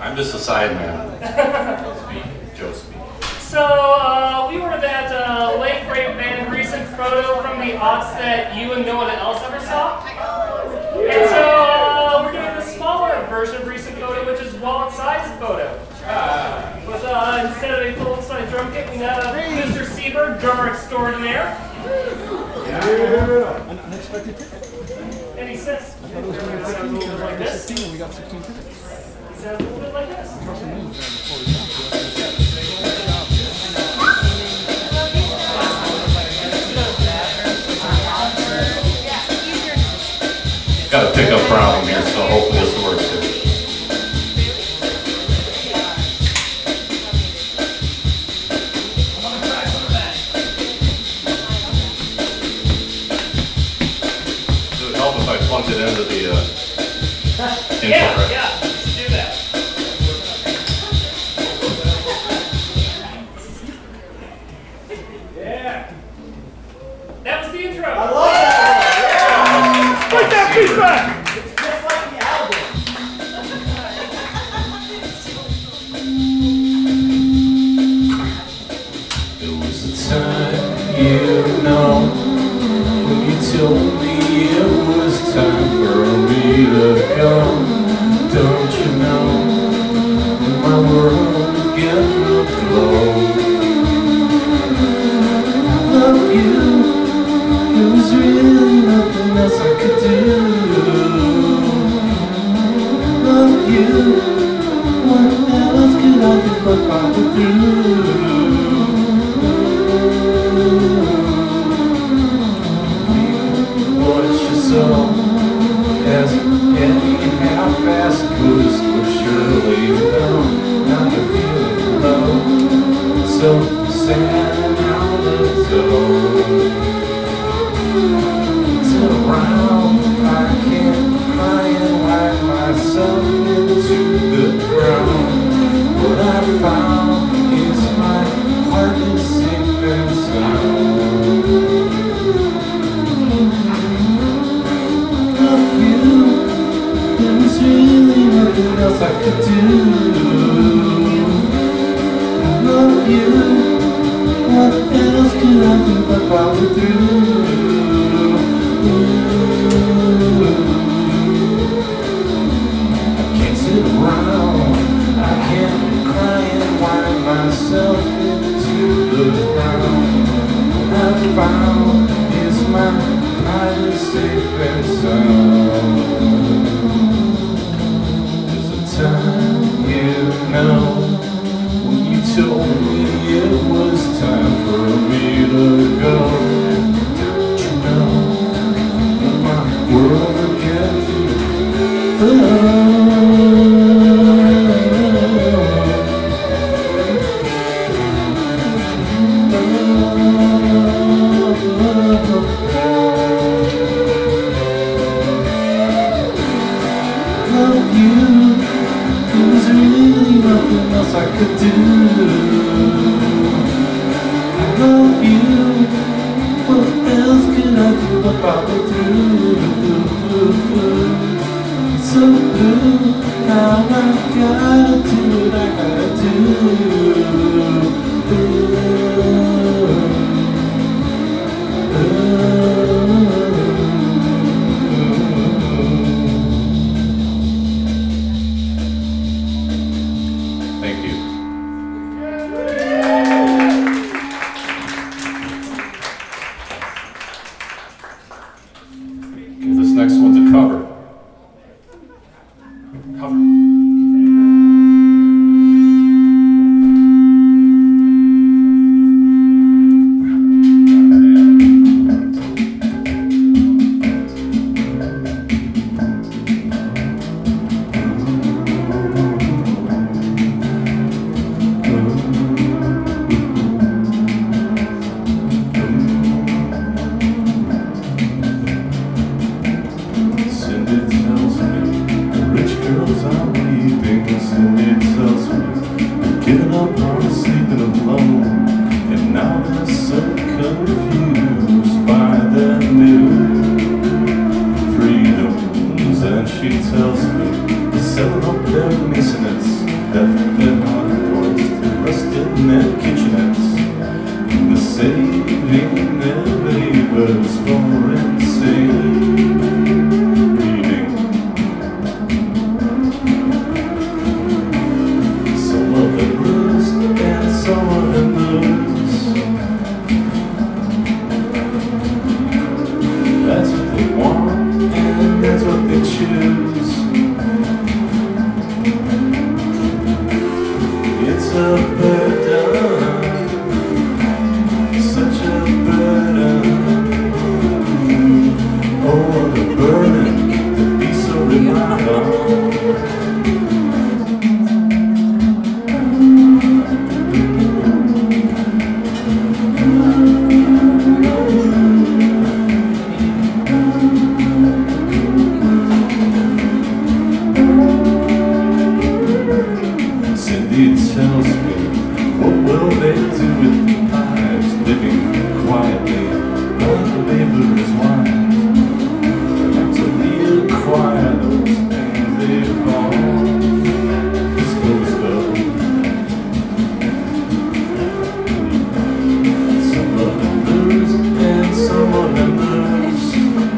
I'm just a sideman. Joe speak. So, we were that late great band recent photo from the aughts that you and no one else ever saw. And so, we're doing a smaller version of recent photo, which is wallet-sized photo. But instead of a full-size drum kit, we now have Mr. Seberg, drummer extraordinaire. Unexpected ticket. And he says, I thought it was going to be 15 because like we got this. 16 and we got 16 tickets. He sounds a little bit like this. Trust me, before we got Got a pickup problem here, so hopefully this works here. It would help if I plugged it into the input, right? Yeah, you should do that. Yeah. That was the intro. I love that! Get that feedback! It's just like the album. It was the time, you know, when you told me it was time for me to go. Don't you know, when my world began to glow. I love you, there was really nothing else I could do. Love you, what else could I do but follow through? Watch your soul as any half-assed boost will surely know. Now you're feeling low, so sad and out of toe. Turn around, I can't cry and wipe myself into the ground. What I found is my heart is safe and sound. Love you, there was really nothing else I could do. Love you, what else could I do but follow through? I can't sit around, I can't cry and wind myself into the ground. What I found is my pride is safe and sound. There's a time, you know, when you told me it was time for me to go. Don't you know, when my world began to love you, there was really nothing else I could do. I love you, what else could I do but follow through? So blue, now I gotta do what I gotta do. Thank you. Okay, this next one's a cover. Cover. Cindy tells me the rich girls are weeping. Cindy tells me they're giving up on sleeping alone. And now they're so confused by their new freedoms. And she tells me they're selling up their masonets left their hard points to rust in their kitchenettes. The saving their labors for insane reading. Some of them lose and some of them lose. That's what they want and that's what they choose. It's a burden, such a burden. Oh, what a burden to be so relied on. Cindy tells me, what will they do with their lives, living quietly like laborers' wives? To reacquire those things they've long disposed of. Some of them lose and some of them lose.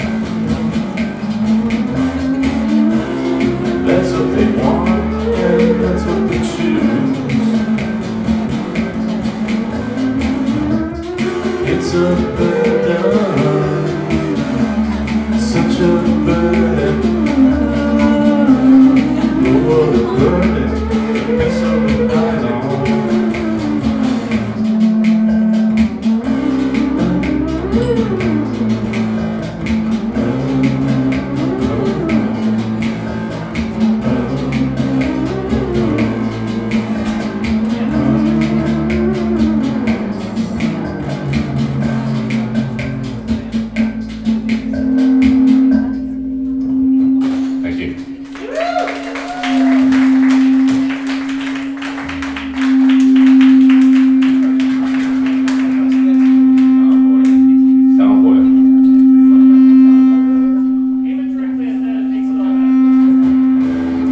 That's what they want and that's what they choose. It's a burden, such a burden. Oh, what a burden to be so relied on. Thank you. Cowboy. Aim it directly at that, it makes it all better.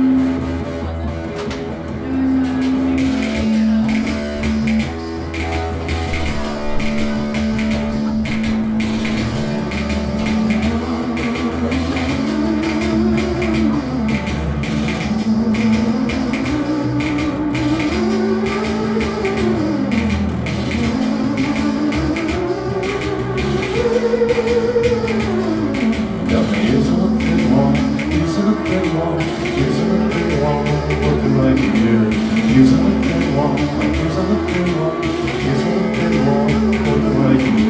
Got me using what they want, using what they want, using what they want, looking like you. Using what they want, using what they want, using what they want, looking like you.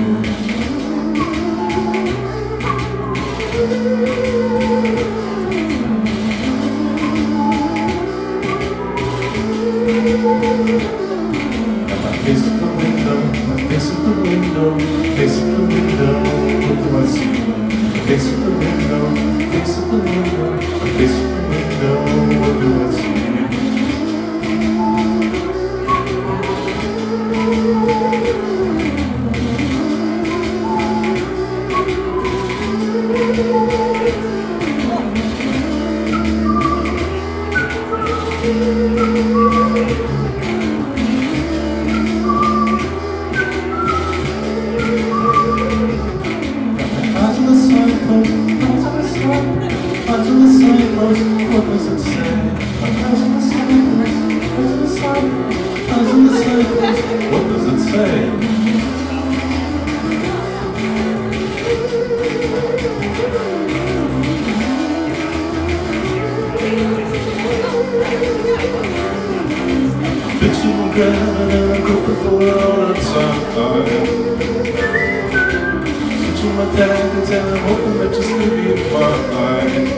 Got my face at the window, my face at the window, face at the window, what do I see? Face at the window, face at the window, face at the window, what do I see? Eyes on the signpost, eyes on the signpost, eyes on the signpost, what does it say? Eyes on the signpost, eyes on the signpost, eyes on the signpost, what does it say? Bitching and grabbing and I'm coping for all the time. Switching my daggers and I'm hoping that you still be mine.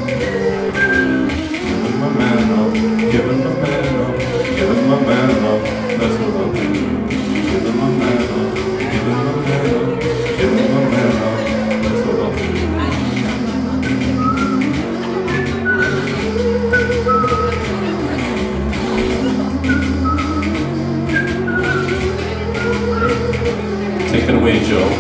Giving my man up, giving my man up, giving my man up, that's what I'll do. Giving my man up, giving my man up, giving my man up, that's what I'll do. Take it away, Joe.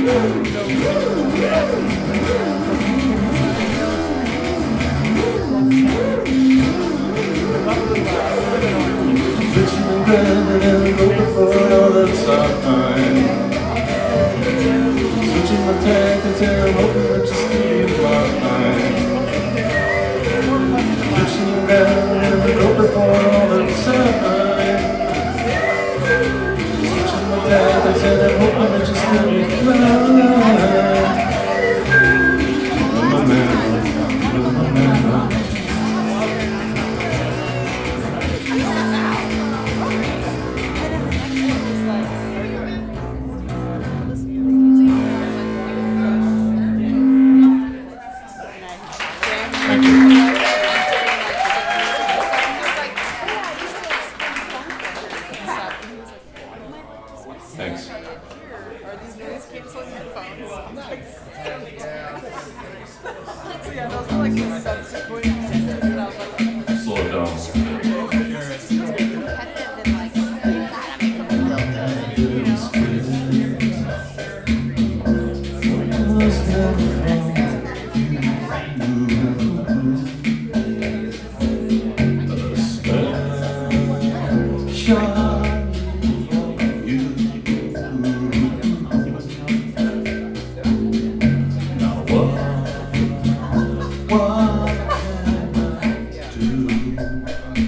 Switching my tactics and I'm hoping that you stay in my mind. Switching around and I'm hoping for all the time. Switching my tactics and I'm hoping that you stay in my mind. My man, my man. Thanks. Are these noise canceling headphones? So yeah, those are like the subsequent sentences that I was like, Slow it down. What can I do?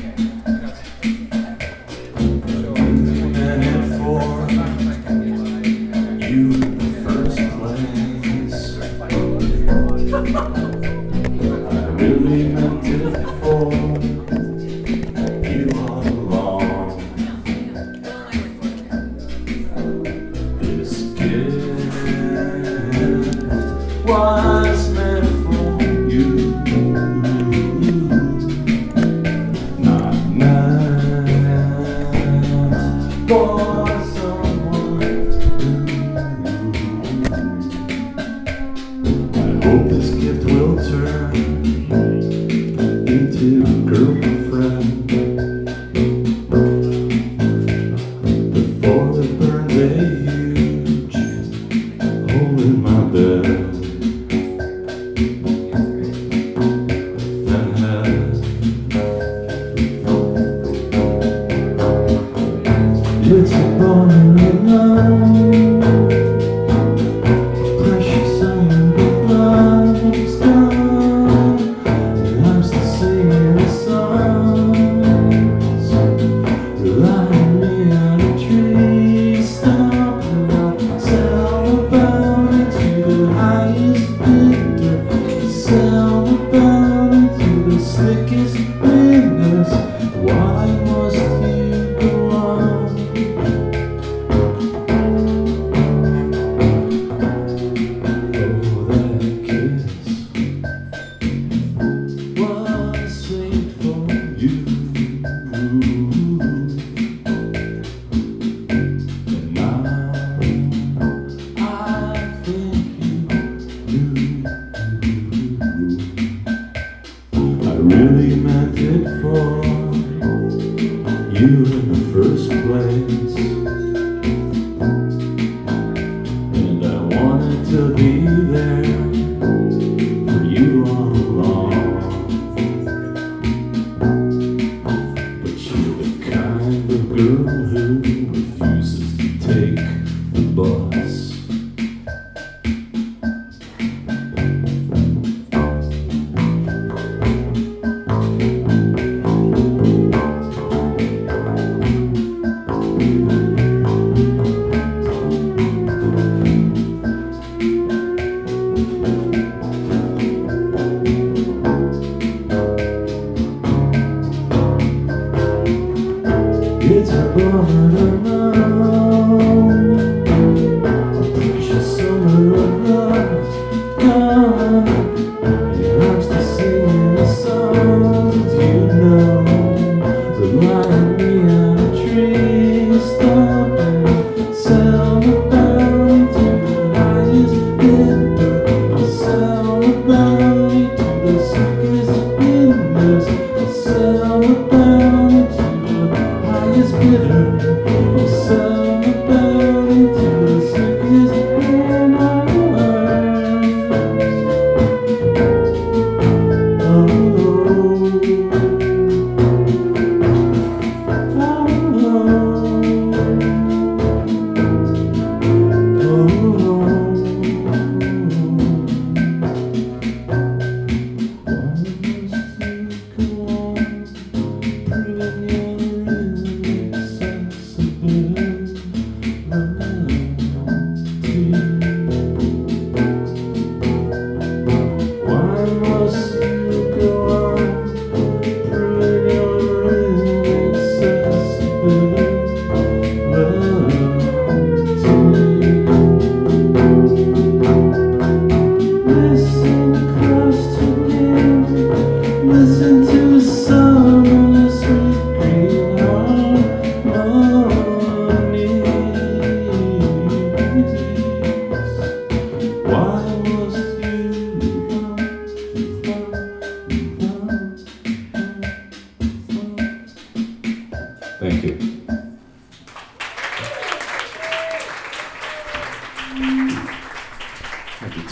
Thank you.